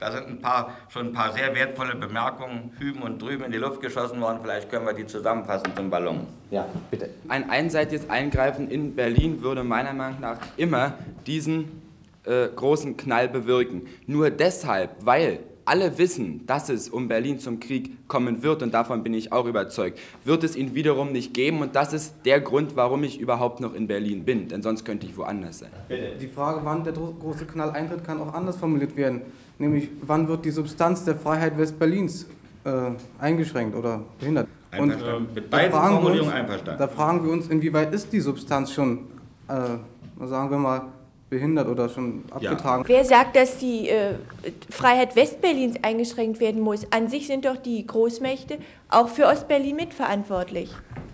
Da sind schon ein paar sehr wertvolle Bemerkungen hüben und drüben in die Luft geschossen worden. Vielleicht können wir die zusammenfassen zum Ballon. Ja, bitte. Ein einseitiges Eingreifen in Berlin würde meiner Meinung nach immer diesen großen Knall bewirken. Nur deshalb, weil alle wissen, dass es um Berlin zum Krieg kommen wird, und davon bin ich auch überzeugt, wird es ihn wiederum nicht geben, und das ist der Grund, warum ich überhaupt noch in Berlin bin, denn sonst könnte ich woanders sein. Bitte. Die Frage, wann der große Knall eintritt, kann auch anders formuliert werden, nämlich wann wird die Substanz der Freiheit Westberlins eingeschränkt oder behindert. Und mit beiden Formulierungen einverstanden. Da fragen wir uns, inwieweit ist die Substanz schon, sagen wir mal, behindert oder schon abgetragen. Ja. Wer sagt, dass die Freiheit Westberlins eingeschränkt werden muss? An sich sind doch die Großmächte auch für Ostberlin mitverantwortlich.